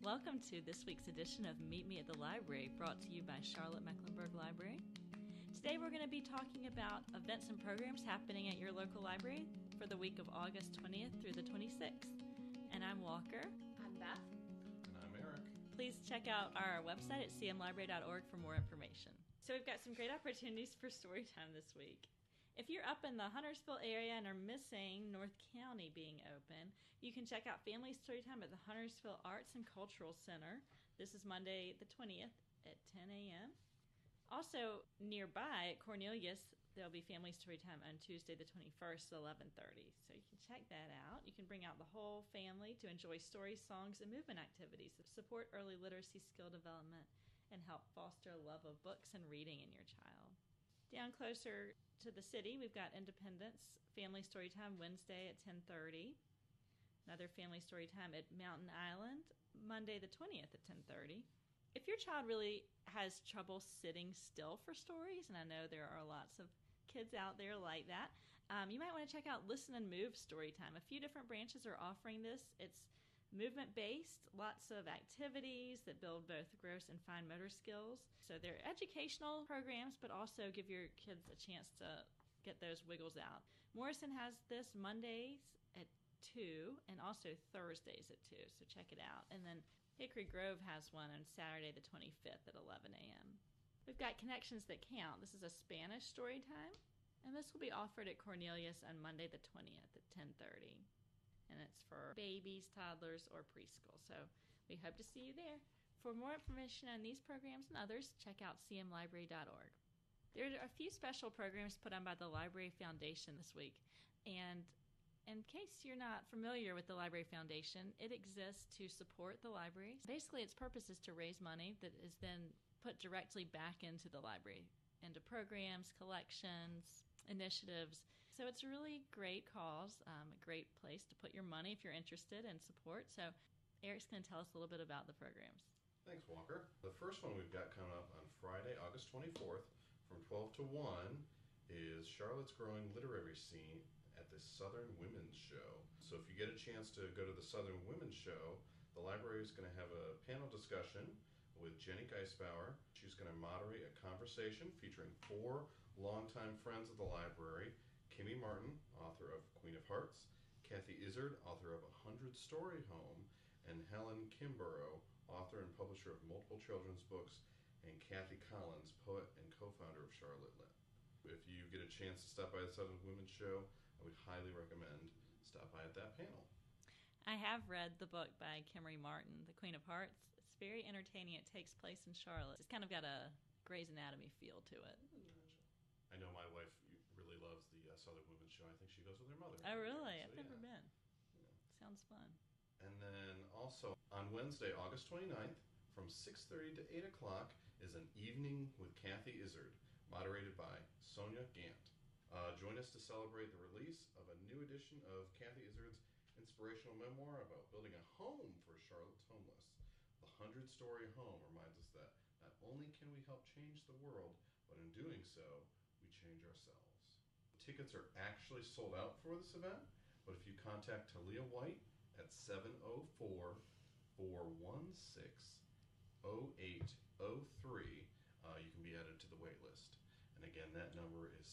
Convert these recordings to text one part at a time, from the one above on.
Welcome to this week's edition of Meet Me at the Library, brought to you by Charlotte Mecklenburg Library. Today we're going to be talking about events and programs happening at your local library for the week of August 20th through the 26th. And I'm Walker. I'm Beth. And I'm Eric. Please check out our website at cmlibrary.org for more information. So we've got some great opportunities for story time this week. If you're up in the Huntersville area and are missing North County being open, you can check out Family Storytime at the Huntersville Arts and Cultural Center. This is Monday the 20th at 10 a.m. Also, nearby at Cornelius, there'll be Family Storytime on Tuesday the 21st at 11:30. So you can check that out. You can bring out the whole family to enjoy stories, songs, and movement activities that support early literacy skill development and help foster a love of books and reading in your child. Down closer to the city, we've got Independence Family Storytime Wednesday at 10:30. Another Family Storytime at Mountain Island, Monday the 20th at 10:30. If your child really has trouble sitting still for stories, and I know there are lots of kids out there like that, you might want to check out Listen and Move Storytime. A few different branches are offering this. It's movement-based, lots of activities that build both gross and fine motor skills. So they're educational programs, but also give your kids a chance to get those wiggles out. Morrison has this Mondays at 2 and also Thursdays at 2, so check it out. And then Hickory Grove has one on Saturday the 25th at 11 a.m. We've got Connections That Count. This is a Spanish story time, and this will be offered at Cornelius on Monday the 20th at 10:30. And it's for babies, toddlers, or preschool. So we hope to see you there. For more information on these programs and others, check out cmlibrary.org. There are a few special programs put on by the Library Foundation this week. And in case you're not familiar with the Library Foundation, it exists to support the library. Basically, its purpose is to raise money that is then put directly back into the library, into programs, collections, initiatives. So it's a really great cause, a great place to put your money if you're interested in support. So Eric's going to tell us a little bit about the programs. Thanks, Walker. The first one we've got coming up on Friday, August 24th from 12 to 1 is Charlotte's Growing Literary Scene at the Southern Women's Show. So if you get a chance to go to the Southern Women's Show, the library is going to have a panel discussion with Jenny Geisbauer. She's going to moderate a conversation featuring 4 longtime friends of the library: Kimmy Martin, author of Queen of Hearts; Kathy Izard, author of 100 Story Home; and Helen Kimborough, author and publisher of multiple children's books; and Kathy Collins, poet and co-founder of Charlotte Lit. If you get a chance to stop by the Southern Women's Show, I would highly recommend stop by at that panel. I have read the book by Kimmy Martin, The Queen of Hearts. It's very entertaining. It takes place in Charlotte. It's kind of got a Grey's Anatomy feel to it. I know my wife really loves the Southern Women's Show. I think she goes with her mother. Oh, really? I've never been. Yeah. Sounds fun. And then also on Wednesday, August 29th, from 6:30 to 8 o'clock is an evening with Kathy Izard, moderated by Sonia Gant. Join us to celebrate the release of a new edition of Kathy Izard's inspirational memoir about building a home for Charlotte's homeless. The 100-Story Home reminds us that not only can we help change the world, but in doing so, we change ourselves. Tickets are actually sold out for this event, but if you contact Talia White at 704-416-0803, you can be added to the wait list. And again, that number is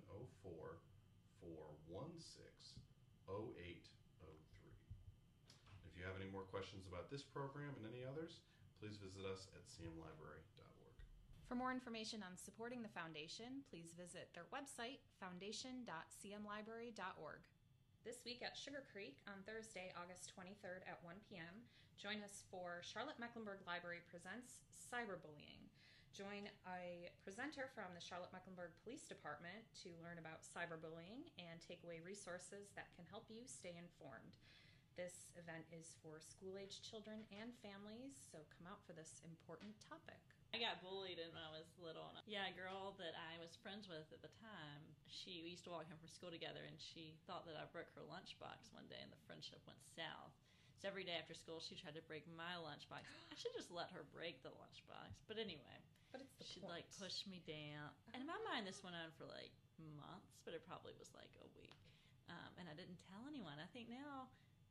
704-416-0803. If you have any more questions about this program and any others, please visit us at cmlibrary.org. For more information on supporting the foundation, please visit their website, foundation.cmlibrary.org. This week at Sugar Creek on Thursday, August 23rd at 1 p.m., join us for Charlotte Mecklenburg Library Presents Cyberbullying. Join a presenter from the Charlotte Mecklenburg Police Department to learn about cyberbullying and take away resources that can help you stay informed. This event is for school-aged children and families, so come out for this important topic. I got bullied when I was little. Yeah, a girl that I was friends with at the time, we used to walk home from school together, and she thought that I broke her lunchbox one day, and the friendship went south. So every day after school, she tried to break my lunchbox. I should just let her break the lunchbox. But anyway, she'd like push me down. And in my mind, this went on for like months, but it probably was like a week. And I didn't tell anyone. I think now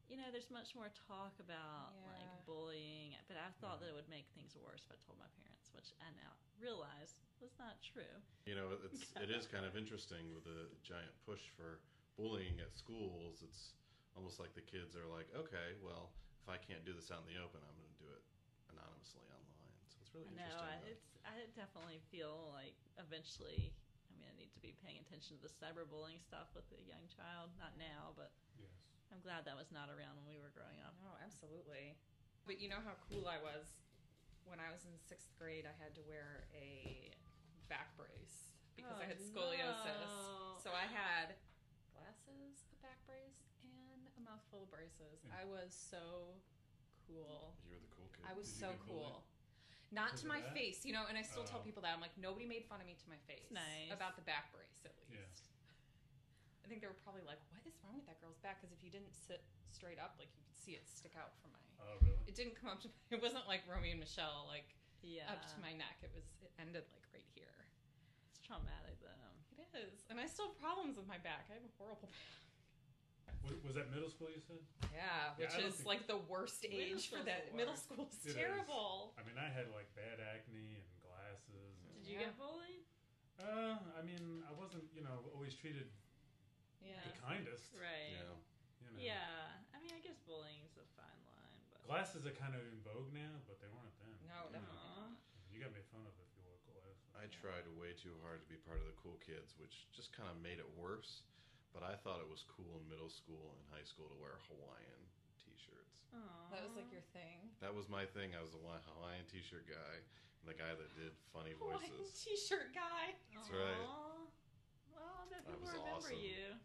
there's much more talk about like Yeah. bullying, but I thought that it would make things worse if I told my parents, which I now realize was not true. It is kind of interesting with the giant push for bullying at schools. It's almost like the kids are like, okay, well, if I can't do this out in the open, I'm going to do it anonymously online. So it's really I know. interesting. I definitely feel like eventually I'm going to need to be paying attention to the cyberbullying stuff with a young child. Not now, but Yes. I'm glad that was not around when we were growing up. Oh, absolutely. But you know how cool I was when I was in 6th grade. I had to wear a back brace because I had scoliosis. No. So I had glasses, a back brace, and a mouthful of braces. I was so cool. You were the cool kid. I was Did you so get cool. bullied? Not Because to of my that? face, and I still tell Oh. people that. I'm like, nobody made fun of me to my face. nice. About the back brace, at least. Yeah. I think they were probably like, what is wrong with that girl's back? Because if you didn't sit straight up, like, you could see it stick out from my... Oh, really? It didn't come up to it wasn't like Romeo and Michelle, like, Yeah. up to my neck. It ended, like, right here. It's traumatic, though. It is. And I still have problems with my back. I have a horrible back. Was that middle school, you said? Yeah, which I don't is, think- like, the worst Middle age for school's that. the Middle worst. school is It is. terrible. I mean, I had, like, bad acne and glasses. And, Did you Yeah. get bullied? I mean, I wasn't, always treated Yeah. the kindest. Right. Yeah. Yeah. I mean, I guess bullying's a fine line, but. Glasses are kind of in vogue now, but they weren't then. No, definitely Aw. not. You got made fun of if you wore glasses. I tried way too hard to be part of the cool kids, which just kind of made it worse. But I thought it was cool in middle school and high school to wear Hawaiian t-shirts. Aw. That was, like, your thing. That was my thing. I was the Hawaiian t-shirt guy, and the guy that did funny Hawaiian voices. t-shirt guy. That's right. Aw. Well, I bet That people was remember awesome. you.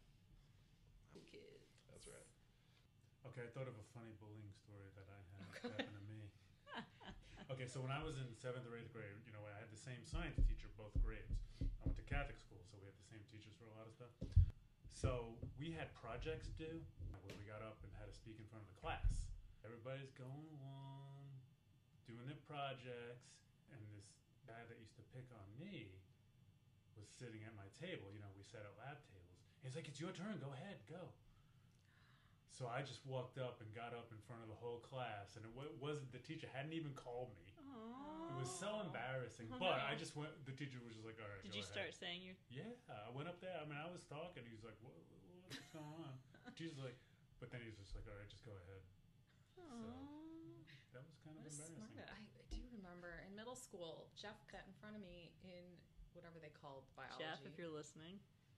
Kids. That's right. Okay, I thought of a funny bullying story that I had happen to me. Okay, so when I was in 7th or 8th grade, I had the same science teacher both grades. I went to Catholic school, so we had the same teachers for a lot of stuff. So we had projects due where we got up and had to speak in front of the class. Everybody's going along, doing their projects, and this guy that used to pick on me was sitting at my table. We sat at lab tables. He's like, "It's your turn. Go ahead. Go." So I just walked up and got up in front of the whole class, and it wasn't the teacher hadn't even called me. Aww. It was so embarrassing. Oh, But no. I just went. The teacher was just like, "All right." Did go you ahead." start saying your? Yeah, I went up there. I mean, I was talking. He was like, "What's going on?" She's like, but then he was just like, "All right, just go ahead." Aww. That was kind of What a embarrassing. smart. I do remember in middle school, Jeff sat in front of me in whatever they called biology. Jeff, if you're listening.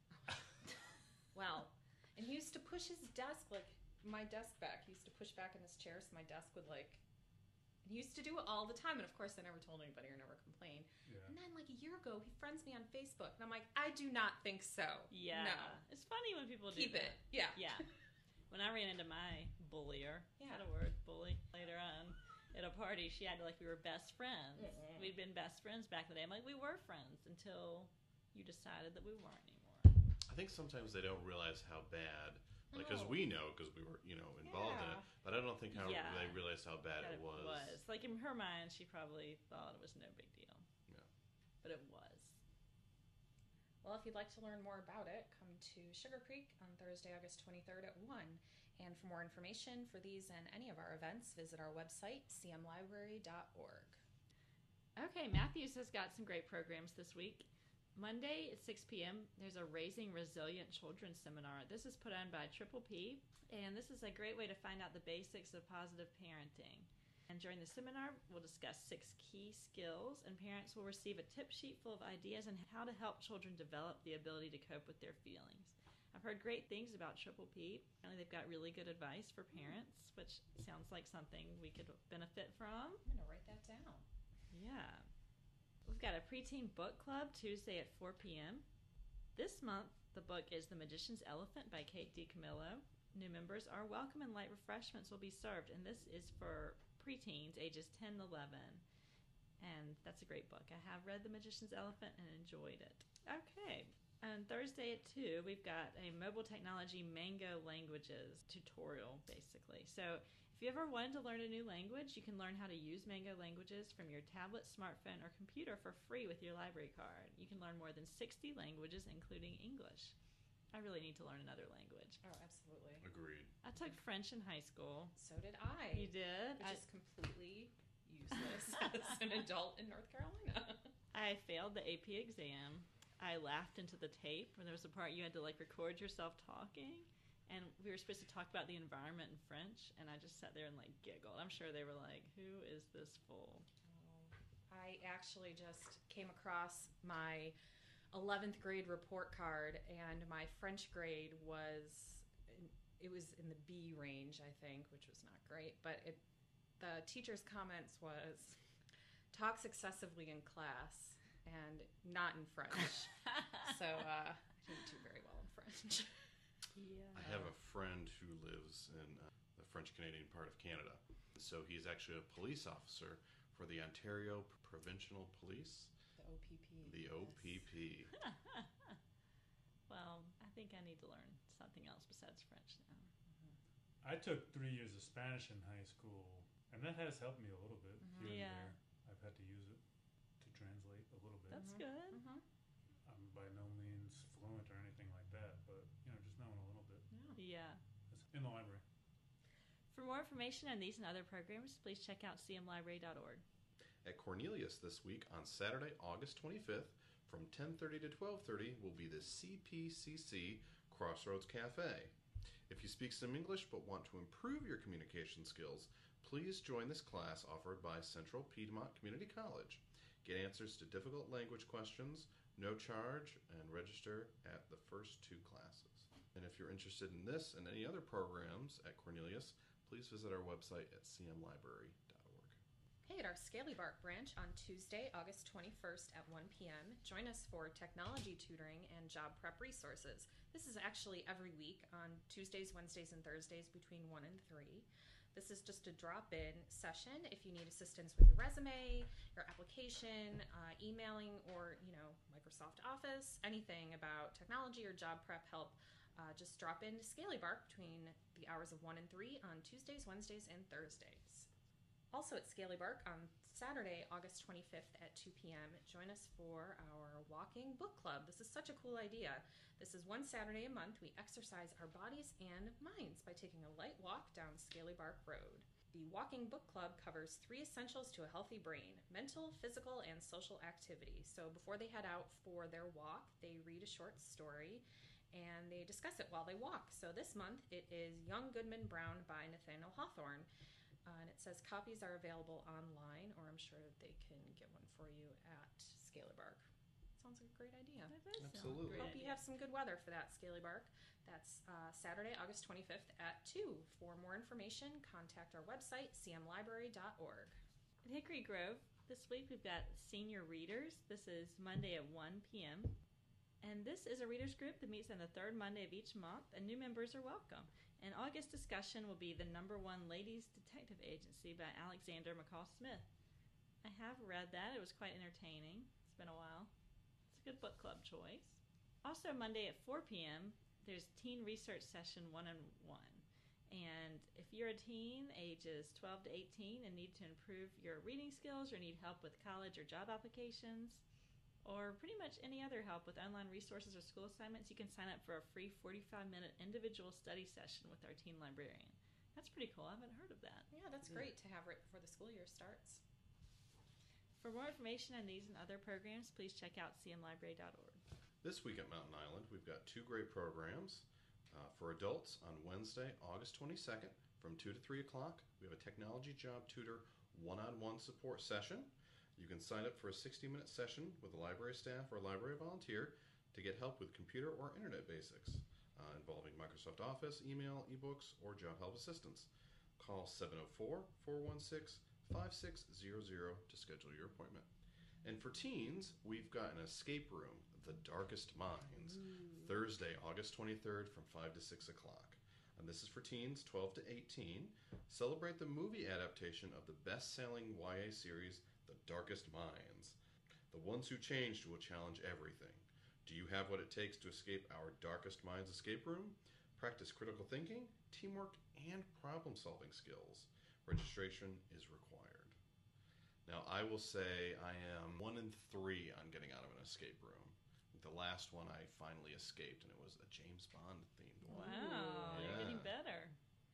Wow. And he used to push his desk, like my desk back. He used to push back in his chair so my desk would and he used to do it all the time. And of course, I never told anybody or never complained. Yeah. And then like a year ago, he friends me on Facebook. And I'm like, I do not think so. Yeah. No. It's funny when people Keep do it. that. Yeah. Yeah. When I ran into my bullier, is Yeah. that a word? Bully? Later on at a party, she acted like we were best friends. Mm-mm. We'd been best friends back in the day. I'm like, we were friends until you decided that we weren't anymore. I think sometimes they don't realize how bad, because No. we know because we were, involved in it. Yeah. But I don't think how Yeah. they realized how bad That it was. Like in her mind, she probably thought it was no big deal. Yeah. But it was. Well, if you'd like to learn more about it, come to Sugar Creek on Thursday, August 23rd at 1. And for more information for these and any of our events, visit our website, cmlibrary.org. Okay, Matthews has got some great programs this week. Monday at 6 p.m., there's a Raising Resilient Children seminar. This is put on by Triple P, and this is a great way to find out the basics of positive parenting. And during the seminar, we'll discuss 6 key skills, and parents will receive a tip sheet full of ideas on how to help children develop the ability to cope with their feelings. I've heard great things about Triple P. Apparently, they've got really good advice for parents, which sounds like something we could benefit from. I'm going to write that down. Yeah. We've got a preteen book club Tuesday at 4 p.m. This month, the book is The Magician's Elephant by Kate DiCamillo. New members are welcome and light refreshments will be served. And this is for preteens ages 10 to 11. And that's a great book. I have read The Magician's Elephant and enjoyed it. Okay. On Thursday at 2, we've got a mobile technology Mango Languages tutorial, basically. So if you ever wanted to learn a new language, you can learn how to use Mango Languages from your tablet, smartphone, or computer for free with your library card. You can learn more than 60 languages, including English. I really need to learn another language. Oh, absolutely. Agreed. I I took French in high school. So did I. You did? Which is completely useless as an adult in North Carolina. I failed the AP exam. I laughed into the tape when there was a part you had to like record yourself talking, and we were supposed to talk about the environment in French, and I just sat there and like giggled. I'm sure they were like, "Who is this fool?" I actually just came across my 11th grade report card, and my French grade was in the B range, I think, which was not great. But the teacher's comments was, talks excessively in class and not in French. So I didn't do very well in French. Yeah. I have a friend who lives in the French-Canadian part of Canada. So he's actually a police officer for the Ontario Provincial Police. The OPP. The OPP. Well, I think I need to learn something else besides French now. I took 3 years of Spanish in high school, and that has helped me a little bit here Yeah. and there. I've had to use it to translate a little bit. That's good. Mm-hmm. I'm by no means fluent or anything like that, but just knowing a little bit. Yeah. It's in the library. For more information on these and other programs, please check out cmlibrary.org. At Cornelius this week on Saturday, August 25th, from 10:30 to 12:30 will be the CPCC Crossroads Cafe. If you speak some English but want to improve your communication skills, please join this class offered by Central Piedmont Community College. Get answers to difficult language questions, no charge, and register at the first 2 classes. And if you're interested in this and any other programs at Cornelius, please visit our website at cmlibrary.org. Hey, at our Scaly Bark branch on Tuesday, August 21st at 1 p.m., join us for technology tutoring and job prep resources. This is actually every week on Tuesdays, Wednesdays, and Thursdays between 1 and 3. This is just a drop-in session if you need assistance with your resume, your application, emailing, or Microsoft Office, anything about technology or job prep help. Just drop into Scaly Bark between the hours of 1 and 3 on Tuesdays, Wednesdays, and Thursdays. Also at Scaly Bark on Saturday, August 25th at 2 p.m., join us for our walking book club. This is such a cool idea. This is one Saturday a month. We exercise our bodies and minds by taking a light walk down Scaly Bark Road. The Walking Book Club covers 3 essentials to a healthy brain: mental, physical, and social activity. So before they head out for their walk, they read a short story and they discuss it while they walk. So this month it is Young Goodman Brown by Nathaniel Hawthorne. And it says copies are available online, or I'm sure they can get one for you at Scaly Bark. Sounds like a great idea. That does sound Absolutely. great Hope you idea. have some good weather for that, Scaly Bark. That's Saturday, August 25th at 2. For more information, contact our website, cmlibrary.org. At Hickory Grove, this week we've got Senior Readers. This is Monday at 1 p.m. And this is a readers group that meets on the 3rd Monday of each month, and new members are welcome. And August discussion will be The Number One Ladies Detective Agency by Alexander McCall Smith. I have read that. It was quite entertaining. It's been a while. It's a good book club choice. Also Monday at 4 p.m., there's Teen Research Session 1-on-1. And if you're a teen, ages 12 to 18, and need to improve your reading skills or need help with college or job applications, or pretty much any other help with online resources or school assignments, you can sign up for a free 45-minute individual study session with our teen librarian. That's pretty cool. I haven't heard of that. Yeah, that's great to have right before the school year starts. For more information on these and other programs, please check out cmlibrary.org. This week at Mountain Island, we've got 2 great programs. For adults, on Wednesday, August 22nd, from 2 to 3 o'clock, we have a technology job tutor one-on-one support session. You can sign up for a 60-minute session with a library staff or library volunteer to get help with computer or internet basics involving Microsoft Office, email, ebooks, or job help assistance. Call 704-416-5600 to schedule your appointment. And for teens, we've got an escape room, The Darkest Minds, Thursday, August 23rd from 5 to 6 o'clock. And this is for teens 12 to 18. Celebrate the movie adaptation of the best-selling YA series, The Darkest Minds. The ones who changed will challenge everything. Do you have what it takes to escape our Darkest Minds escape room? Practice critical thinking, teamwork, and problem-solving skills. Registration is required. Now, I will say I am 1 in 3 on getting out of an escape room. The last one I finally escaped, and it was a James Bond themed one. Wow, Yeah. you're getting better.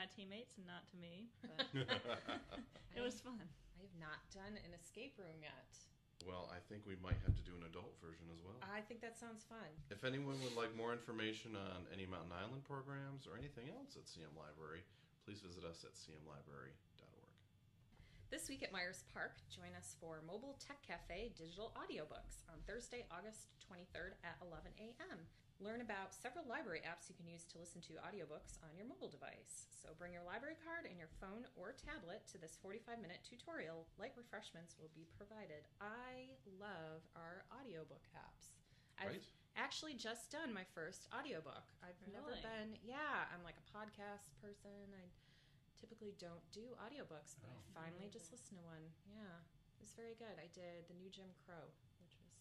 my teammates and not to me. But it was fun. I have not done an escape room yet. Well, I think we might have to do an adult version as well. I think that sounds fun. If anyone would like more information on any Mountain Island programs or anything else at CM Library, please visit us at cmlibrary.org. This week at Myers Park, join us for Mobile Tech Cafe digital audiobooks on Thursday, August 23rd at 11 a.m. Learn about several library apps you can use to listen to audiobooks on your mobile device. So bring your library card and your phone or tablet to this 45-minute tutorial. Light refreshments will be provided. I love our audiobook apps. I've actually just done my first audiobook. I've never been, I'm like a podcast person. I typically don't do audiobooks, but I finally just listened to one. Yeah, it was very good. I did The New Jim Crow, which was,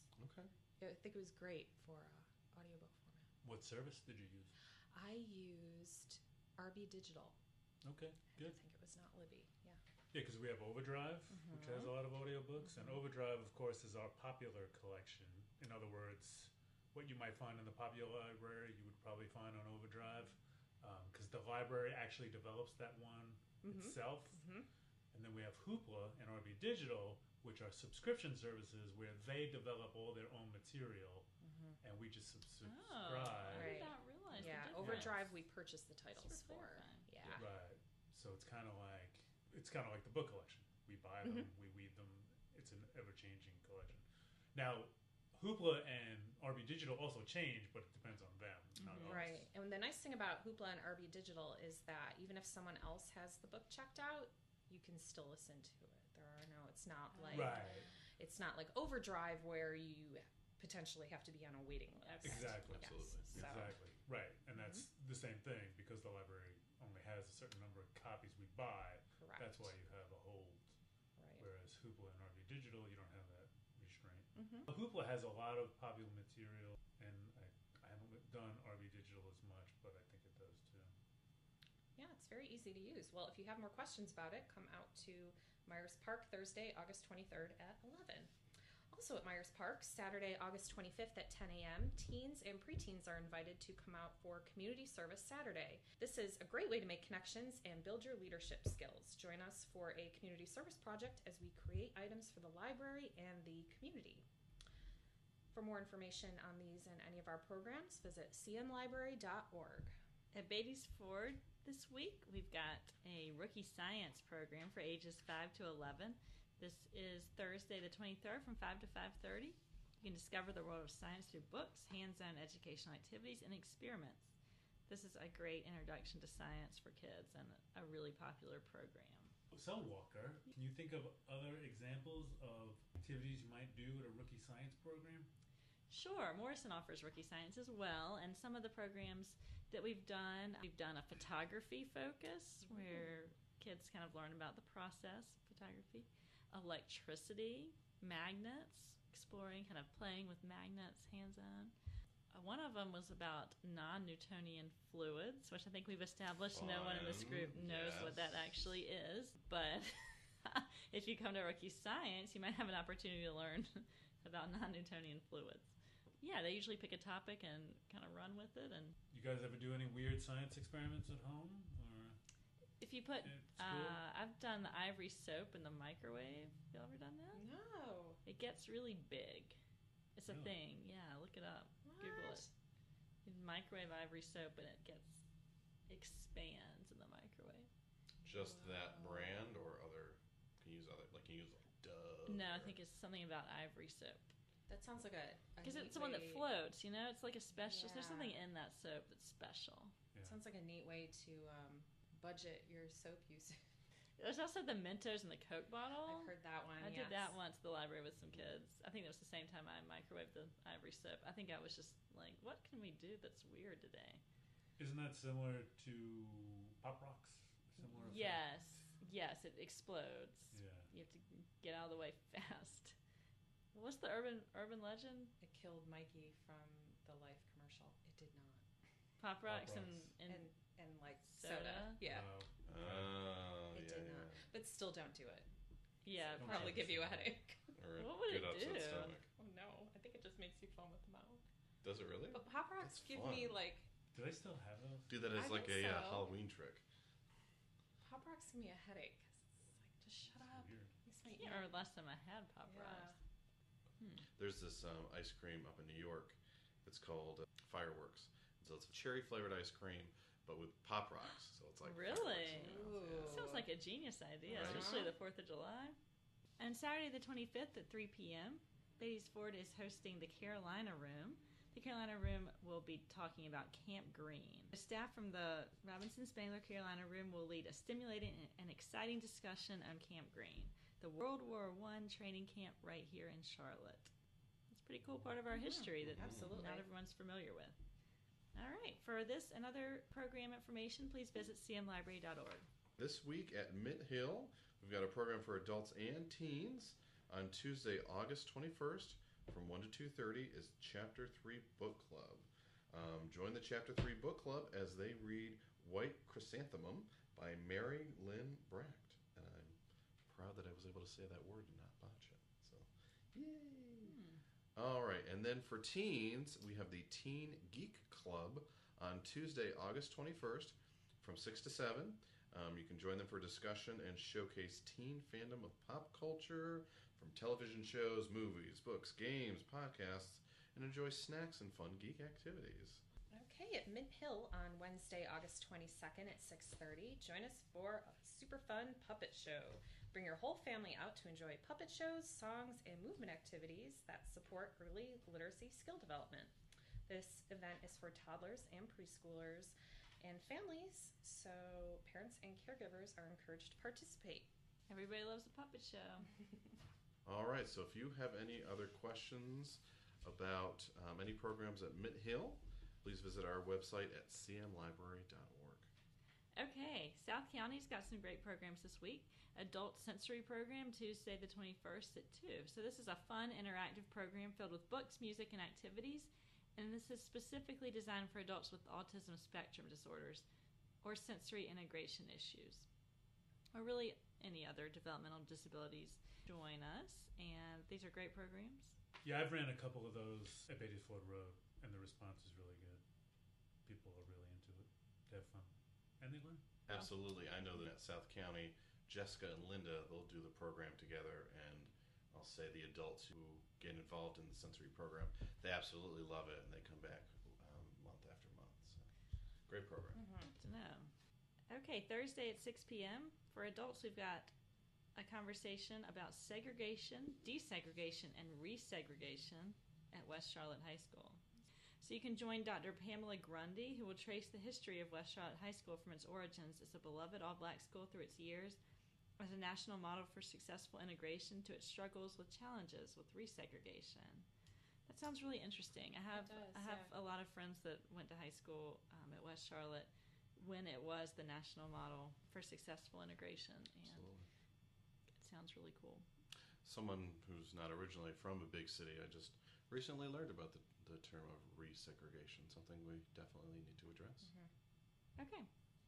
I think it was great for audiobook format. What service did you use? I used RB Digital. Okay, good. I think it was not Libby. Yeah. Yeah, because we have Overdrive, which has a lot of audiobooks, and Overdrive, of course, is our popular collection. In other words, what you might find in the popular library, you would probably find on Overdrive, because the library actually develops that one itself. And then we have Hoopla and RB Digital, which are subscription services where they develop all their own material, and we just subscribe. I did not realize. Yeah, Overdrive we purchased the titles for. Yeah. Right. So it's kind of like the book collection. We buy them, we weed them. It's an ever-changing collection. Now, Hoopla and RB Digital also change, but it depends on them. Not us. Right. And the nice thing about Hoopla and RB Digital is that even if someone else has the book checked out, you can still listen to it. It's not like it's not like Overdrive where you potentially have to be on a waiting list. Exactly. Absolutely. So. Exactly. Right. And that's the same thing because the library only has a certain number of copies we buy. Correct. That's why you have a hold. Right. Whereas Hoopla and RB Digital, you don't have that restraint. Hoopla has a lot of popular material, and I haven't done RB Digital as much, but I think it does too. Yeah, it's very easy to use. Well, if you have more questions about it, come out to Myers Park Thursday, August 23rd at 11. Also at Myers Park, Saturday, August 25th at 10 a.m., teens and preteens are invited to come out for Community Service Saturday. This is a great way to make connections and build your leadership skills. Join us for a community service project as we create items for the library and the community. For more information on these and any of our programs, visit cmlibrary.org. At Beatty's Ford this week, we've got a rookie science program for ages 5 to 11. This is Thursday the 23rd from 5 to 5:30. You can discover the world of science through books, hands-on educational activities, and experiments. This is a great introduction to science for kids and a really popular program. So, Walker, can you think of other examples of activities you might do at a rookie science program? Sure. Morrison offers rookie science as well, and some of the programs that we've done a photography focus where kids kind of learn about the process of photography, electricity, magnets, exploring, kind of playing with magnets hands-on. One of them was about non-Newtonian fluids, which I think we've established no one in this group knows what that actually is. But if you come to Rookie Science, you might have an opportunity to learn about non-Newtonian fluids. Yeah, they usually pick a topic and kind of run with it. And you guys ever do any weird science experiments at home? Or if you put, I've done the ivory soap in the microwave. You ever done that? No. It gets really big. It's a thing. Yeah, look it up. What? Google it. You microwave ivory soap and it expands in the microwave. Just that brand or other? Can you use Dove? No, I think it's something about ivory soap. That sounds like a because it's the one that floats. You know, it's like a special. There's something in that soap that's special. Yeah. Sounds like a neat way to budget your soap usage. There's also the Mentos in the Coke bottle. I've heard that one. I did that once at the library with some kids. I think it was the same time I microwaved the ivory soap. I think I was just like, what can we do that's weird today? Isn't that similar to Pop Rocks? Similar yes. Yes, it explodes. Yeah. You have to get out of the way fast. What's the urban legend? It killed Mikey from the Life commercial. It did not. Pop Rocks and like soda. Yeah. It did not. But still don't do it. Yeah. It'll probably give you a headache. Or what would it do? Stomach. Oh no. I think it just makes you foam at the mouth. Does it really? But Pop Rocks give me like... Do they still have those? Do that as like a Halloween trick. Pop Rocks give me a headache. 'Cause it's like, just shut up. Weird. Makes my Yeah, or last time I had Pop Yeah. Rocks. There's this ice cream up in New York. It's called Fireworks. So it's cherry flavored ice cream, but with Pop Rocks. So it's like Really? fireworks in your mouth. Ooh. Sounds like a genius idea, Right. especially the 4th of July. And Saturday the 25th at 3 p.m., Beatties Ford is hosting the Carolina Room. The Carolina Room will be talking about Camp Green. The staff from the Robinson Spangler Carolina Room will lead a stimulating and exciting discussion on Camp Green, the World War I training camp right here in Charlotte. It's a pretty cool part of our history that Absolutely. not everyone's familiar with. All right, for this and other program information, please visit cmlibrary.org. This week at Mint Hill, we've got a program for adults and teens. On Tuesday, August 21st, from 1 to 2:30, is Chapter 3 Book Club. Join the Chapter 3 Book Club as they read White Chrysanthemum by Mary Lynn Bracht. And I'm proud that I was able to say that word and not botch it. So, yay! All right, and then for teens, we have the Teen Geek Club on Tuesday, August 21st, from 6 to 7. You can join them for discussion and showcase teen fandom of pop culture, from television shows, movies, books, games, podcasts, and enjoy snacks and fun geek activities. Okay, at Mint Hill on Wednesday, August 22nd at 6:30, join us for a super fun puppet show. Bring your whole family out to enjoy puppet shows, songs, and movement activities that support early literacy skill development. This event is for toddlers and preschoolers and families, so parents and caregivers are encouraged to participate. Everybody loves a puppet show. All right, so if you have any other questions about any programs at Mint Hill, please visit our website at cmlibrary.org. Okay, South County's got some great programs this week. Adult Sensory Program, Tuesday the 21st at 2. So this is a fun, interactive program filled with books, music, and activities. And this is specifically designed for adults with autism spectrum disorders or sensory integration issues, or really any other developmental disabilities. Join us, and these are great programs. Yeah, I've ran a couple of those at Beatties Ford Road, and the response is really good. People are really into it. They have fun. And they learn. Absolutely. I know that at South County, Jessica and Linda, they'll do the program together, and I'll say the adults who get involved in the sensory program, they absolutely love it, and they come back month after month. So, great program. Good to know. Okay, Thursday at 6 p.m. For adults, we've got a conversation about segregation, desegregation, and resegregation at West Charlotte High School. So you can join Dr. Pamela Grundy, who will trace the history of West Charlotte High School from its origins as a beloved all-black school through its years as a national model for successful integration to its struggles with challenges with resegregation. That sounds really interesting. I have a lot of friends that went to high school at West Charlotte when it was the national model for successful integration, and Absolutely. it sounds really cool. Someone who's not originally from a big city, I just recently learned about the term of resegregation, something we definitely need to address. Okay.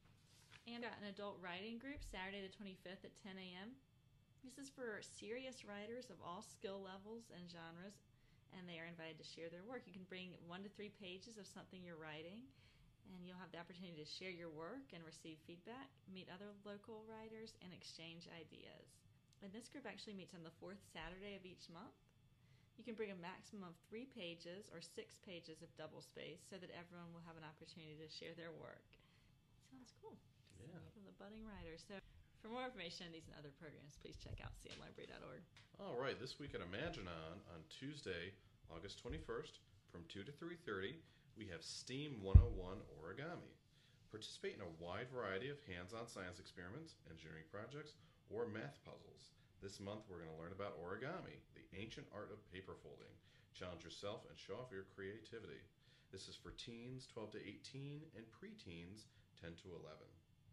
And got an adult writing group Saturday the 25th at 10 a.m. This is for serious writers of all skill levels and genres, and they are invited to share their work. You can bring 1 to 3 pages of something you're writing, and you'll have the opportunity to share your work and receive feedback, meet other local writers, and exchange ideas. And this group actually meets on the 4th Saturday of each month. You can bring a maximum of 3 pages or 6 pages of double space so that everyone will have an opportunity to share their work. Sounds cool. Yeah. For the budding writers. So for more information on these and other programs, please check out cmlibrary.org. All right, this week at Imaginon on Tuesday, August 21st, from 2 to 3:30, we have STEAM 101 Origami. Participate in a wide variety of hands-on science experiments, engineering projects, or math puzzles. This month, we're going to learn about origami, the ancient art of paper folding. Challenge yourself and show off your creativity. This is for teens 12 to 18 and preteens 10 to 11.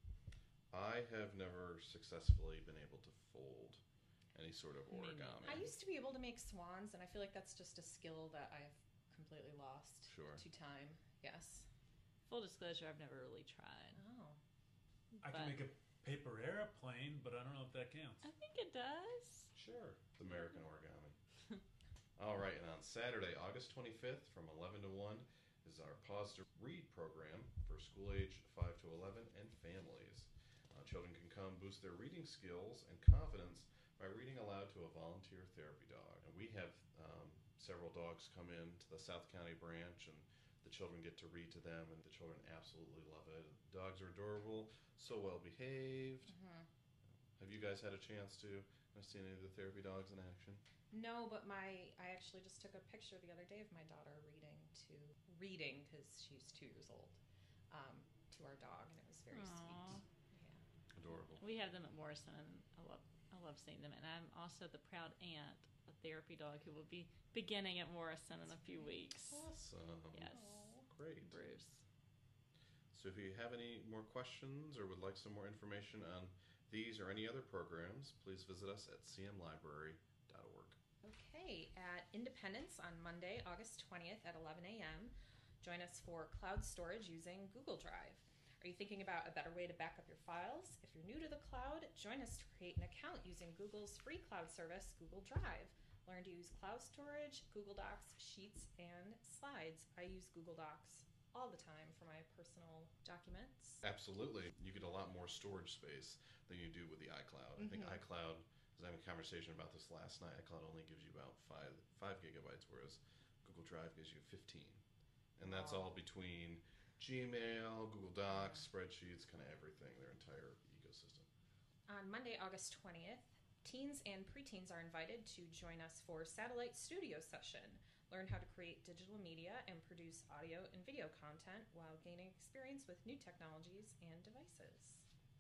I have never successfully been able to fold any sort of Me origami. I used to be able to make swans, and I feel like that's just a skill that I've completely lost Sure. to time. Yes. Full disclosure, I've never really tried. Oh. I can make a paper airplane, but I don't know if that counts. I think it does. Sure, the American origami. All right, and on Saturday, August 25th, from 11 to 1, is our Pause to Read program for school age 5 to 11 and families. Children can come boost their reading skills and confidence by reading aloud to a volunteer therapy dog. And we have several dogs come in to the South County branch, and the children get to read to them, and the children absolutely love it. Dogs are adorable, so well behaved. Have you guys had a chance to see any of the therapy dogs in action? No, but I actually just took a picture the other day of my daughter reading because she's 2 years old, to our dog, and it was very sweet. Yeah. Adorable. We have them at Morrison, and I love seeing them. And I'm also the proud aunt, a therapy dog who will be beginning at Morrison in a few weeks. Awesome. Yes. Great. Bruce. So if you have any more questions or would like some more information on these or any other programs, please visit us at cmlibrary.org. Okay, at Independence on Monday, August 20th at 11 a.m., join us for cloud storage using Google Drive. Are you thinking about a better way to back up your files? If you're new to the cloud, join us to create an account using Google's free cloud service, Google Drive. Learn to use cloud storage, Google Docs, Sheets, and Slides. I use Google Docs all the time for my personal documents. Absolutely. You get a lot more storage space than you do with the iCloud. I think iCloud, I was having a conversation about this last night, iCloud only gives you about 5 gigabytes, whereas Google Drive gives you 15. And that's all between Gmail, Google Docs, spreadsheets, kind of everything, their entire ecosystem. On Monday, August 20th, teens and preteens are invited to join us for Satellite Studio Session. Learn how to create digital media and produce audio and video content while gaining experience with new technologies and devices.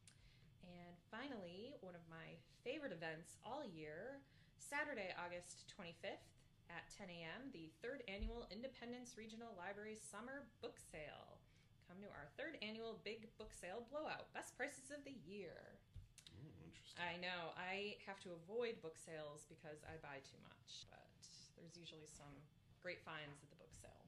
And finally, one of my favorite events all year, Saturday, August 25th at 10 a.m., the 3rd Annual Independence Regional Library Summer Book Sale. Come to our 3rd Annual Big Book Sale Blowout. Best prices of the year. Interesting. I know. I have to avoid book sales because I buy too much, but there's usually some great finds at the book sale.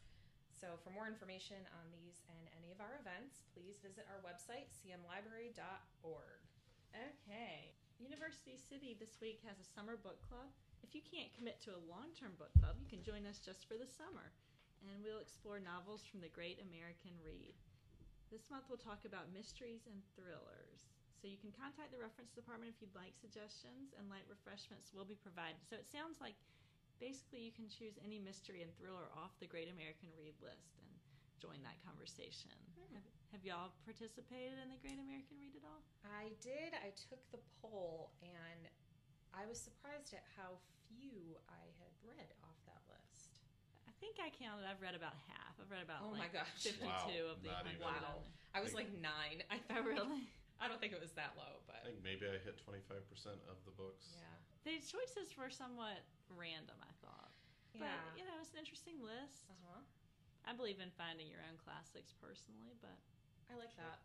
So for more information on these and any of our events, please visit our website, cmlibrary.org. Okay. University City this week has a summer book club. If you can't commit to a long-term book club, you can join us just for the summer, and we'll explore novels from the Great American Read. This month we'll talk about mysteries and thrillers. So you can contact the reference department if you'd like suggestions, and light refreshments will be provided. So it sounds like basically you can choose any mystery and thriller off the Great American Read list and join that conversation. Have y'all participated in the Great American Read at all? I did. I took the poll, and I was surprised at how few I had read off that list. I think I counted. I've read about half. I've read about my gosh. 52 Wow, of the not 100. even. Wow. I was like 9. I Oh, really? I don't think it was that low, but I think maybe I hit 25% of the books. yeah. The choices were somewhat random, I thought. But, Yeah. you know, it's an interesting list. Uh-huh. I believe in finding your own classics personally, but I like that.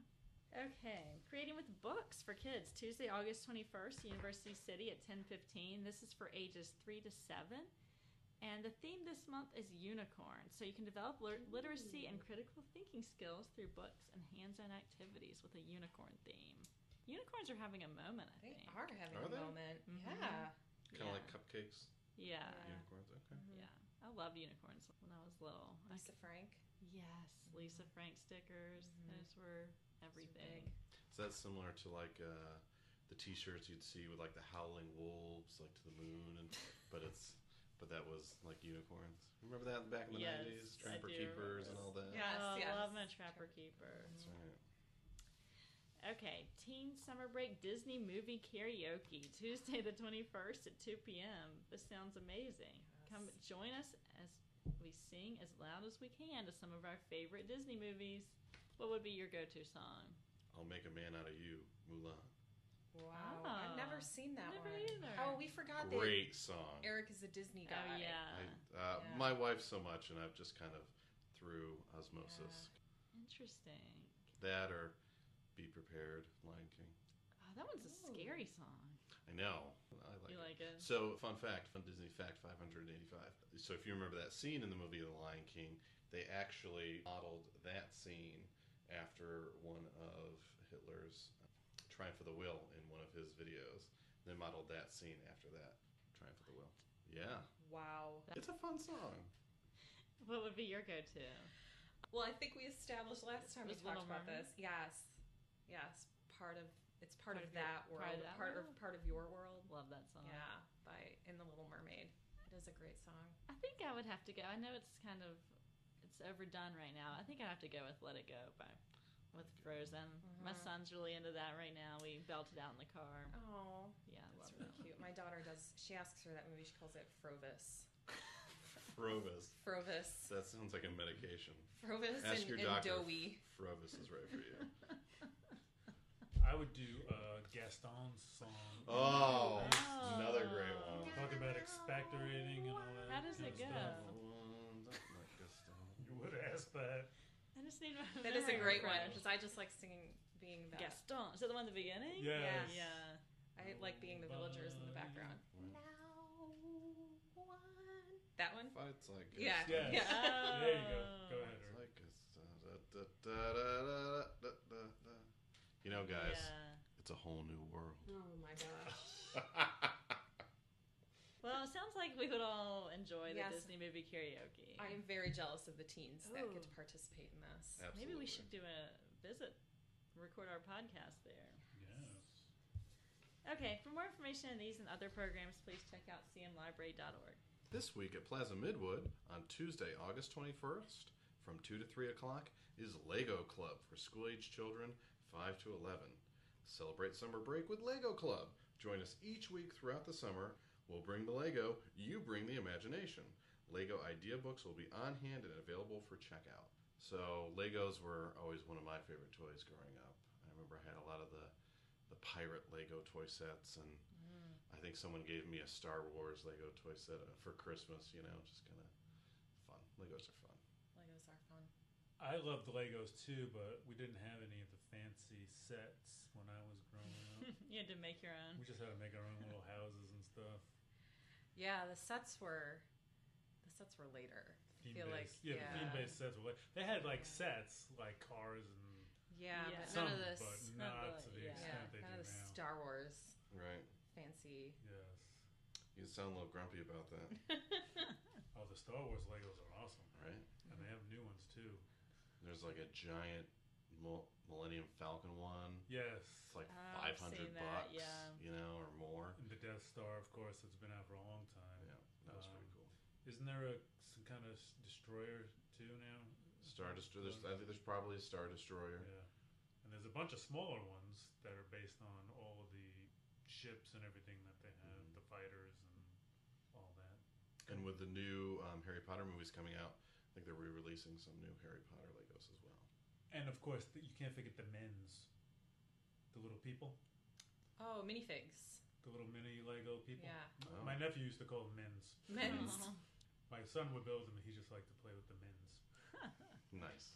okay. Creating with Books for Kids, Tuesday, August 21st, University City at 10:15. This is for ages 3 to 7. And the theme this month is unicorns. So you can develop literacy and critical thinking skills through books and hands-on activities with a unicorn theme. Unicorns are having a moment, I They think. are having Are a they? moment. Mhm. Yeah. Kind of like cupcakes, Yeah. unicorns. Okay. Yeah. I loved unicorns when I was little. Lisa Frank. Yes. Lisa Frank stickers. Those were everything. big. So that's similar to like the T-shirts you'd see with like the howling wolves, like to the moon, and but that was like unicorns. Remember that back in the Yes, 90s, I Trapper do Keepers remember and all that. Yes, Oh, yes. love my Trapper Keeper. That's right. Okay, Teen Summer Break Disney Movie Karaoke, Tuesday the 21st at 2 p.m. This sounds amazing. Yes. Come join us as we sing as loud as we can to some of our favorite Disney movies. What would be your go-to song? I'll Make a Man Out of You, Mulan. Wow. Oh. I've never seen that Never one. either. Oh, we forgot that Great song. Eric is a Disney guy. Oh, yeah. Yeah. My wife so much, and I've just kind of through osmosis. Interesting. That or Be Prepared, Lion King. Oh, that one's a Ooh. scary song. I know. I like You it. like it? So, fun Disney fact 585. So, if you remember that scene in the movie The Lion King, they actually modeled that scene after one of Hitler's Triumph of the Will in one of his videos. They modeled that scene after that, Triumph of the Will. Yeah. Wow. It's a fun song. What would be your go-to? Well, I think we established last time we Was talked Little about Mermaid? this. Yes. Yes. part of Part of that your- world, part of that world? part of your world. Love that song. Yeah, by In the Little Mermaid. It is a great song. I think I would have to go. I know it's overdone right now. I think I'd have to go with Let It Go with Frozen. My son's really into that right now. We belt it out in the car. Oh, Yeah, I love that's really cute. My daughter does. She asks for that movie. She calls it Frovis. Frovis. Frovis. That sounds like a medication. Frovis Ask your and doctor. Doughy. Frovis is right for you. I would do Gaston's song. Oh, Oh. another great one. Talk about expectorating and all that. How does kind it of go? stuff. You would ask that. I just need my That is a memory great one refreshed. because I just like singing, being that. Gaston. Is that the one at the beginning? Yes. Yeah. I like being the villagers in the background. Now one. That one? Fights like Yeah. Yes. Yeah. Oh. There you go. Go ahead. It's Eric. like a You know, guys, Yeah. it's a whole new world. Oh my gosh. Well, it sounds like we would all enjoy the Yes. Disney movie karaoke. I am very jealous of the teens that get Ooh. to participate in this. Absolutely. Maybe we should do a visit, record our podcast there. Yes. Okay, for more information on these and other programs, please check out cmlibrary.org. This week at Plaza Midwood on Tuesday, August 21st, from 2 to 3 o'clock, is Lego Club for school-age children 5 to 11. Celebrate summer break with Lego Club. Join us each week throughout the summer. We'll bring the Lego, you bring the imagination. Lego idea books will be on hand and available for checkout. So Legos were always one of my favorite toys growing up. I remember I had a lot of the pirate Lego toy sets, and I think someone gave me a Star Wars Lego toy set for Christmas, just kind of fun. Legos are fun. Legos are fun. I loved Legos too, but we didn't have any of the fancy sets when I was growing up. You had to make your own. We just had to make our own little houses and stuff. Yeah, the sets were later. I feel like The theme-based sets were they had like sets like cars and Yeah, Yeah. but some, none of this. but Not not the- to the yeah. extent Yeah, they none do of the now. Star Wars Right. fancy. Yes. You sound a little grumpy about that, Oh, the Star Wars Legos are awesome, right? and they have new ones too. There's like a giant Millennium Falcon one. Yes. It's like I've 500 seen that, bucks, yeah. or more. And the Death Star, of course, that's been out for a long time. Yeah, that was pretty cool. Isn't there some kind of destroyer too now? Star Destroyer. I think there's probably a Star Destroyer. Yeah. And there's a bunch of smaller ones that are based on all of the ships and everything that they have, the fighters and all that. And with the new Harry Potter movies coming out, I think they're re-releasing some new Harry Potter Legos as well. And of course, you can't forget the men's, the little people, Oh, minifigs. the little mini Lego people. Yeah. Oh. My nephew used to call them men's. Men's. Aw. My son would build them, and he just liked to play with the men's. Nice.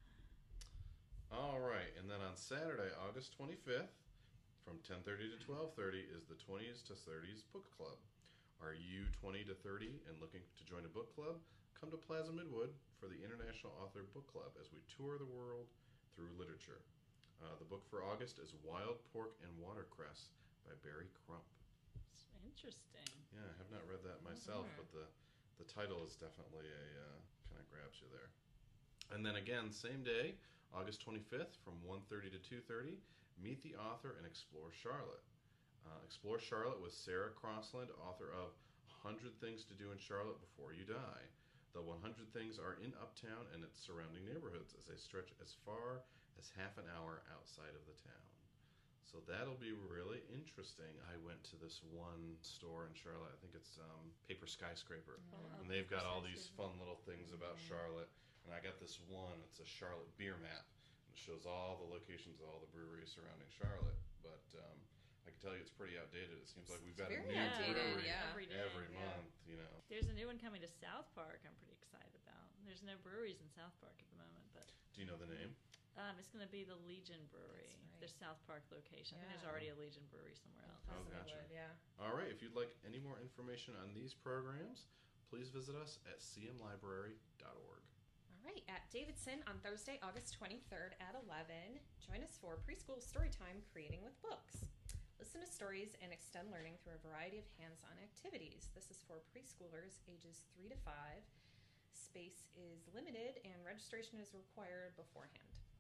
All right, and then on Saturday, August 25th, from 10:30 to 12:30, is the 20s to 30s Book Club. Are you 20 to 30 and looking to join a book club? Come to Plaza Midwood for the International Author Book Club as we tour the world through literature. The book for August is Wild Pork and Watercress by Barry Crump. It's interesting. Yeah, I have not read that myself, Mhm. but the title is definitely kind of grabs you there. And then again, same day, August 25th, from 1:30 to 2:30, meet the author and explore Charlotte. Explore Charlotte with Sarah Crossland, author of 100 Things to Do in Charlotte Before You Die. The 100 things are in Uptown and its surrounding neighborhoods as they stretch as far as half an hour outside of the town. So that'll be really interesting. I went to this one store in Charlotte. I think it's Paper Skyscraper. Oh, And they've got all Paper these Skyscraper. fun little things about Charlotte. And I got this one. It's a Charlotte beer map. It shows all the locations of all the breweries surrounding Charlotte. But I can tell you it's pretty outdated. It seems like we've got a very new outdated, brewery yeah. Every day. every yeah. month, There's a new one coming to South Park. I'm pretty excited about. There's no breweries in South Park at the moment, but Do you know the name? it's going to be the Legion Brewery, That's right. the South Park location. I think there's Yeah. already a Legion Brewery somewhere else. Oh, Possibly gotcha. would, yeah. All right. If you'd like any more information on these programs, please visit us at cmlibrary.org. All right, at Davidson on Thursday, August 23rd at 11, join us for preschool storytime Creating with Books. Listen to stories and extend learning through a variety of hands-on activities. This is for preschoolers ages 3 to 5. Space is limited and registration is required beforehand.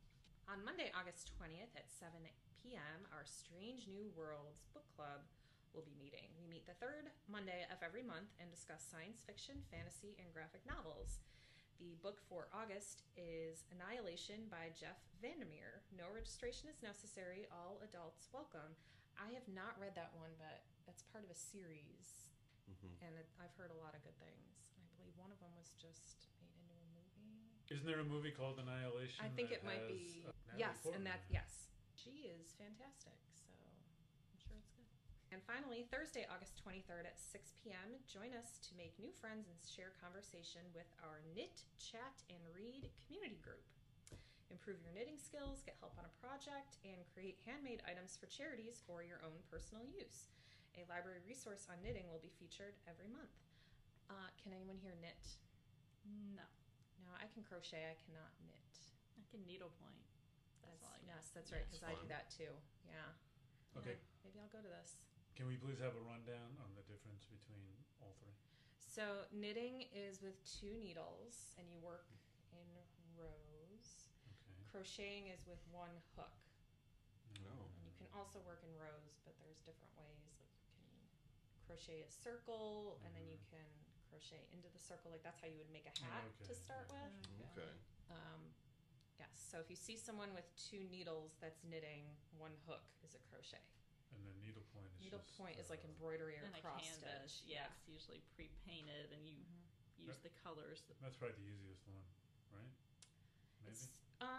On Monday, August 20th at 7 p.m., our Strange New Worlds book club will be meeting. We meet the third Monday of every month and discuss science fiction, fantasy, and graphic novels. The book for August is Annihilation by Jeff Vandermeer. No registration is necessary. All adults welcome. I have not read that one, but that's part of a series, and I've heard a lot of good things. I believe one of them was just made into a movie. Isn't there a movie called Annihilation? I think that it might has, be. Natalie Yes, Portman and that, in it? yes. She is fantastic, so I'm sure it's good. And finally, Thursday, August 23rd at 6 p.m., join us to make new friends and share conversation with our Knit, Chat, and Read community group. Improve your knitting skills, get help on a project, and create handmade items for charities or your own personal use. A library resource on knitting will be featured every month. Can anyone here knit? No. No, I can crochet. I cannot knit. I can needlepoint. That's all I know. Yes, that's right, Yes. because I do Fun. that too. Yeah. Okay. Yeah, maybe I'll go to this. Can we please have a rundown on the difference between all three? So knitting is with 2 needles, and you work in rows. Okay. Crocheting is with 1 hook, No. and you can also work in rows, but there's different ways. Like you can crochet a circle, and then you can crochet into the circle. Like that's how you would make a hat to Okay, start yeah. with. Okay. Yes. So if you see someone with 2 needles that's knitting, 1 hook is a crochet. And then needlepoint is Needlepoint just, is like embroidery or And a cross canvas, stitch. yeah, it's usually pre-painted, and you use the colors. That's probably the easiest one, right? Maybe. It's,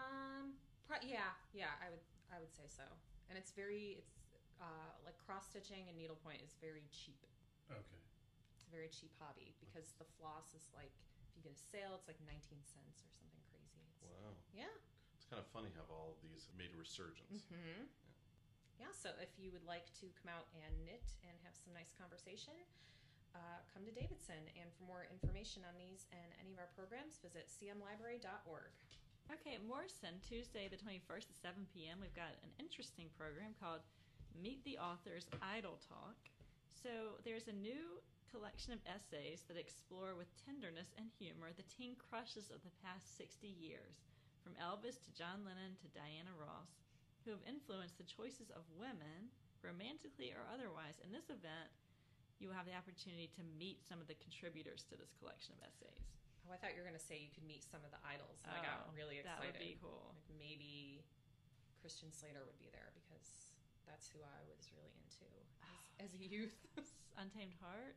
yeah, I would say so. And it's like cross stitching and needlepoint is very cheap. Okay. It's a very cheap hobby because the floss is like, if you get a sale, it's like 19 cents or something crazy. Wow. Yeah. It's kind of funny how all of these have made a resurgence. Mm-hmm. Yeah, so if you would like to come out and knit and have some nice conversation, come to Davidson. And for more information on these and any of our programs, visit cmlibrary.org. Okay, at Morrison, Tuesday the 21st at 7 p.m., we've got an interesting program called Meet the Authors Idle Talk. So there's a new collection of essays that explore with tenderness and humor the teen crushes of the past 60 years, from Elvis to John Lennon to Diana Ross, who have influenced the choices of women, romantically or otherwise. In this event, you will have the opportunity to meet some of the contributors to this collection of essays. Oh, I thought you were going to say you could meet some of the idols. And I got really excited. That would be cool. Like maybe Christian Slater would be there because that's who I was really into as a youth. Untamed Heart.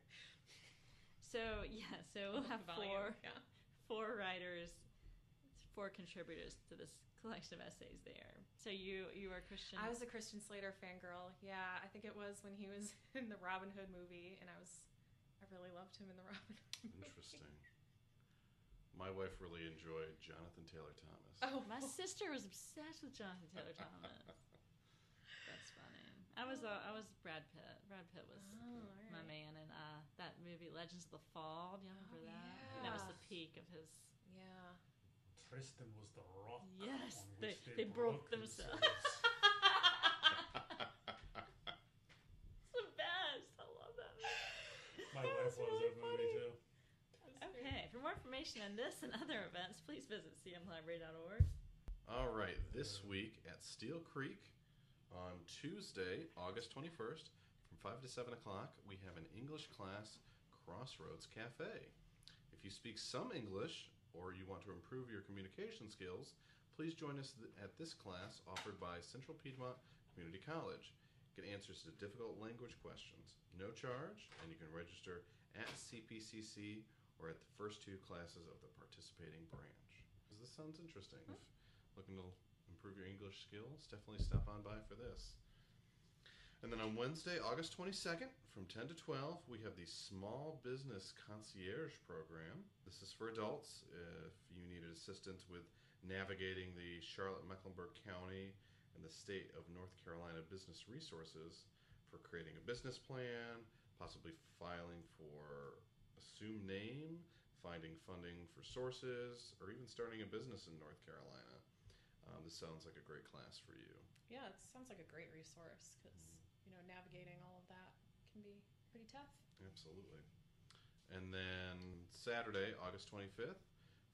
So we'll have four writers, 4 contributors to this collection of essays there. So you are Christian. I was a Christian Slater fangirl. Yeah, I think it was when he was in the Robin Hood movie, and I really loved him in the Robin Hood movie. Interesting. My wife really enjoyed Jonathan Taylor Thomas. Oh, My sister was obsessed with Jonathan Taylor Thomas. That's funny. I was Brad Pitt. Brad Pitt was my man in that movie Legends of the Fall. Do you remember that? yeah. That was the peak of his. Yeah. Tristan was the rock. Yes, on which they broke themselves. It's the best. I love that movie. My wife loves really that movie too. Okay, for more information on this and other events, please visit cmlibrary.org. All right, this week at Steel Creek on Tuesday, August 21st, from 5 to 7 o'clock, we have an English class, Crossroads Cafe. If you speak some English or you want to improve your communication skills, please join us at this class offered by Central Piedmont Community College. Get answers to difficult language questions. No charge, and you can register at CPCC or at the first 2 classes of the participating branch. This sounds interesting. If looking to improve your English skills, definitely stop on by for this. And then on Wednesday, August 22nd, from 10 to 12, we have the Small Business Concierge Program. This is for adults if you needed assistance with navigating the Charlotte-Mecklenburg County and the state of North Carolina business resources for creating a business plan, possibly filing for assumed name, finding funding for sources, or even starting a business in North Carolina. This sounds like a great class for you. Yeah, it sounds like a great resource because, navigating all of that can be pretty tough. Absolutely. And then Saturday, August 25th,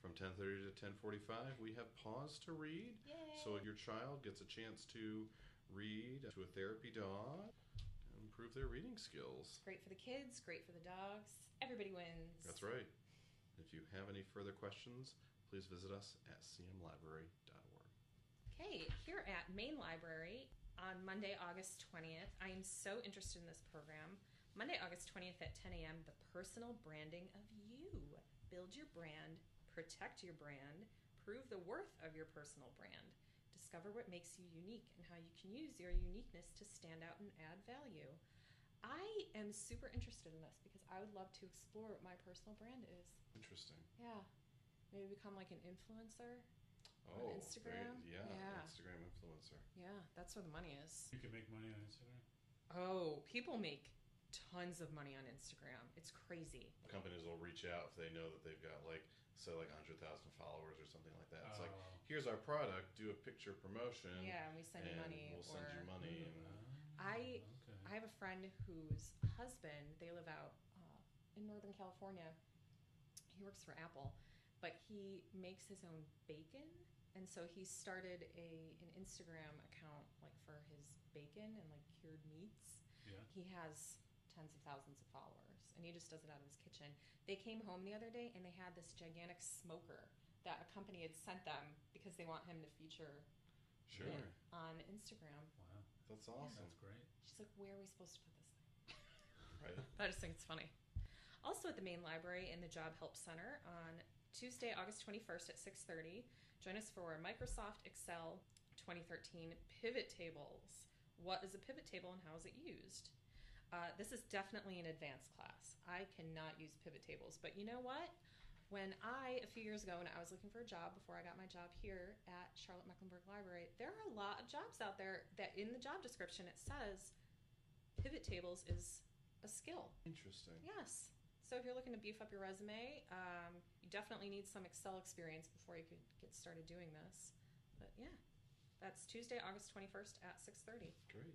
From 10:30 to 10:45, we have Pause to Read. Yay! So your child gets a chance to read to a therapy dog and improve their reading skills. Great for the kids, great for the dogs. Everybody wins. That's right. If you have any further questions, please visit us at cmlibrary.org. Okay, here at Main Library on Monday, August 20th, I am so interested in this program. Monday, August 20th at 10 a.m., the personal branding of you. Build your brand, protect your brand, prove the worth of your personal brand. Discover what makes you unique and how you can use your uniqueness to stand out and add value. I am super interested in this because I would love to explore what my personal brand is. Interesting. Yeah. Maybe become like an influencer. Oh, On Instagram? Yeah, Yeah. Instagram influencer. Yeah, that's where the money is. You can make money on Instagram. Oh, people make tons of money on Instagram. It's crazy. Companies will reach out if they know that they've got like 100,000 followers or something like that. It's like, Oh. here's our product, do a picture promotion. Yeah, and we send you and money. we'll send you money. And I Okay. have a friend whose husband, they live out in Northern California. He works for Apple, but he makes his own bacon. And so he started an Instagram account like for his bacon and like cured meats. Yeah. He has tens of thousands of followers, and he just does it out of his kitchen. They came home the other day, and they had this gigantic smoker that a company had sent them because they want him to feature Sure. it on Instagram. Wow. That's awesome. That's great. She's like, where are we supposed to put this thing? Right. I just think it's funny. Also at the Main Library in the Job Help Center on Tuesday, August 21st at 6:30, join us for Microsoft Excel 2013 Pivot Tables. What is a pivot table and how is it used? This is definitely an advanced class. I cannot use pivot tables, but you know what? When a few years ago, when I was looking for a job before I got my job here at Charlotte Mecklenburg Library, there are a lot of jobs out there that in the job description it says pivot tables is a skill. Interesting. Yes. So if you're looking to beef up your resume, you definitely need some Excel experience before you could get started doing this. But yeah, that's Tuesday, August 21st at 6:30. Great.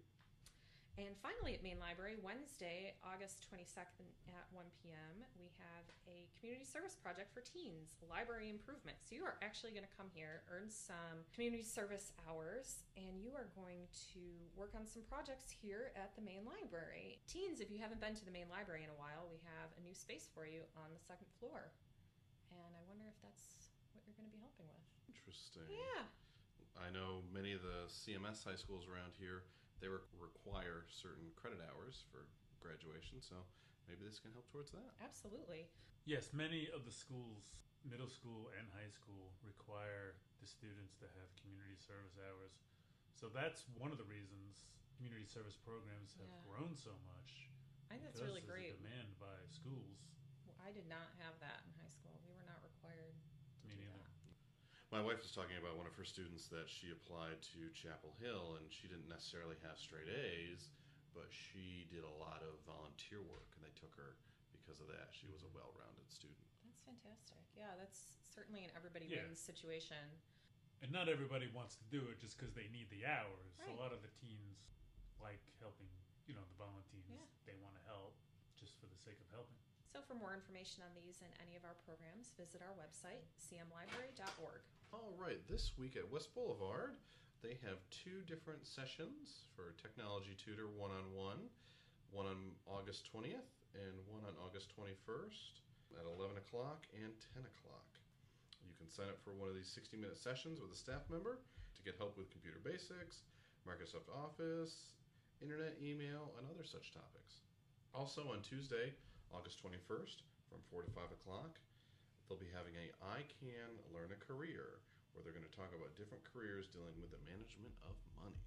And finally at Main Library, Wednesday, August 22nd at 1 p.m., we have a community service project for teens, library improvement. So you are actually going to come here, earn some community service hours, and you are going to work on some projects here at the Main Library. Teens, if you haven't been to the Main Library in a while, we have a new space for you on the second floor. And I wonder if that's what you're going to be helping with. Interesting. Yeah. I know many of the CMS high schools around here, they require certain credit hours for graduation, so maybe this can help towards that. Absolutely. Yes, many of the schools, middle school and high school, require the students to have community service hours. So that's one of the reasons community service programs have Yeah. grown so much. I think that's because really great. there's a demand by schools. I did not have that in high school. We were not required to Me do neither. that. My wife was talking about one of her students that she applied to Chapel Hill, and she didn't necessarily have straight A's, but she did a lot of volunteer work, and they took her because of that. She was a well-rounded student. That's fantastic. Yeah, that's certainly an everybody Yeah. wins situation. And not everybody wants to do it just because they need the hours. Right. A lot of the teens like helping, the volunteers. Yeah. They want to help just for the sake of helping. So for more information on these and any of our programs, visit our website, cmlibrary.org. All right, this week at West Boulevard, they have two different sessions for Technology Tutor one-on-one, one on August 20th and one on August 21st at 11 o'clock and 10 o'clock. You can sign up for one of these 60-minute sessions with a staff member to get help with computer basics, Microsoft Office, internet, email, and other such topics. Also on Tuesday, August 21st from 4 to 5 o'clock, they'll be having a I Can Learn a Career, where they're going to talk about different careers dealing with the management of money.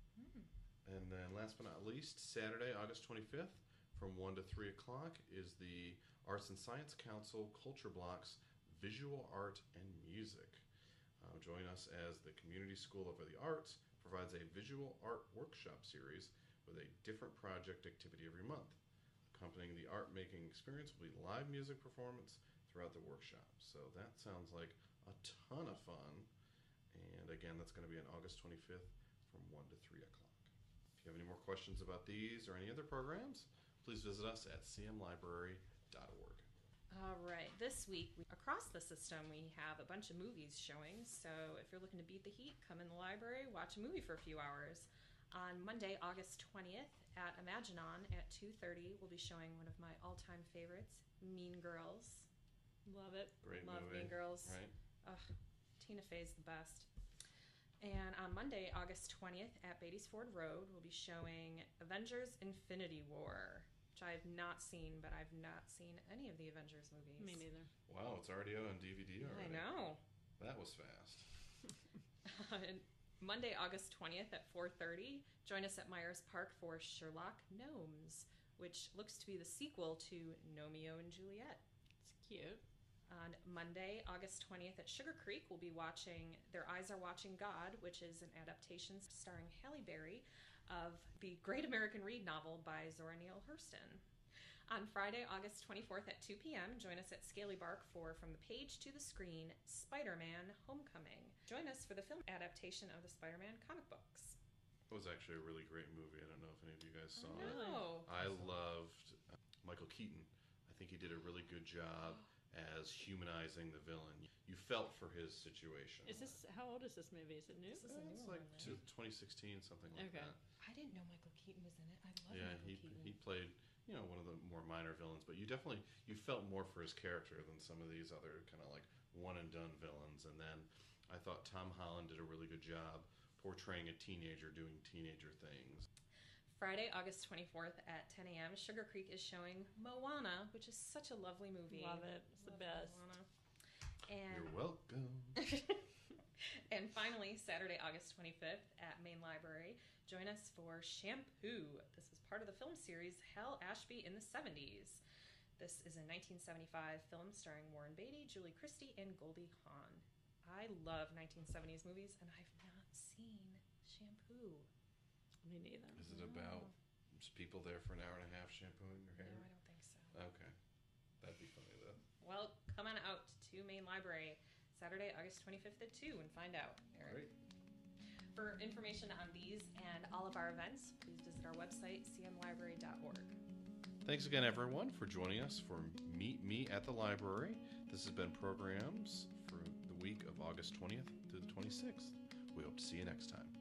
And then last but not least, Saturday, August 25th from 1 to 3 o'clock is the Arts and Science Council Culture Blocks Visual Art and Music. Join us as the Community School of the Arts provides a visual art workshop series with a different project activity every month. Accompanying the art making experience will be live music performance throughout the workshop. So that sounds like a ton of fun. And again, that's going to be on August 25th from 1 to 3 o'clock. If you have any more questions about these or any other programs, please visit us at cmlibrary.org. All right, this week across the system we have a bunch of movies showing. So if you're looking to beat the heat, come in the library, watch a movie for a few hours. On Monday, August 20th at Imaginon at 2:30, we'll be showing one of my all-time favorites, Mean Girls. Love it. Great Love movie. Mean Girls. Right? Ugh, Tina Fey's the best. And on Monday, August 20th at Beatties Ford Road, we'll be showing Avengers Infinity War, which I have not seen, but I've not seen any of the Avengers movies. Me neither. Wow, it's already out on DVD already. I know. That was fast. And Monday, August 20th at 4:30, join us at Myers Park for Sherlock Gnomes, which looks to be the sequel to Gnomeo and Juliet. It's cute. On Monday, August 20th at Sugar Creek, we'll be watching Their Eyes Are Watching God, which is an adaptation starring Halle Berry of the Great American Read novel by Zora Neale Hurston. On Friday, August 24th at 2 p.m., join us at Scaly Bark for From the Page to the Screen, Spider-Man Homecoming. Join us for the film adaptation of the Spider-Man comic books. It was actually a really great movie. I don't know if any of you guys saw it. Oh, I loved Michael Keaton. I think he did a really good job as humanizing the villain. You felt for his situation. Is this, how old is this movie? Is it new? This is a new It's like one, right? 2016, something like Okay. that. I didn't know Michael Keaton was in it. I love Yeah, Michael Keaton. he played, one of the more minor villains, but you felt more for his character than some of these other kind of like one and done villains. And then I thought Tom Holland did a really good job portraying a teenager doing teenager things. Friday, August 24th at 10 a.m., Sugar Creek is showing Moana, which is such a lovely movie. Love it. It's the best. Moana. And You're welcome. and finally, Saturday, August 25th at Main Library, join us for Shampoo. This was part of the film series Hal Ashby in the 70s. This is a 1975 film starring Warren Beatty, Julie Christie, and Goldie Hawn. I love 1970s movies, and I've not seen Shampoo. Me neither. Is it about just people there for an hour and a half shampooing your No, hair? I don't think so. Okay. That'd be funny, though. Well, come on out to Main Library Saturday, August 25th at 2 and find out, Eric. Great. For information on these and all of our events, please visit our website, cmlibrary.org. Thanks again, everyone, for joining us for Meet Me at the Library. This has been programs for the week of August 20th through the 26th. We hope to see you next time.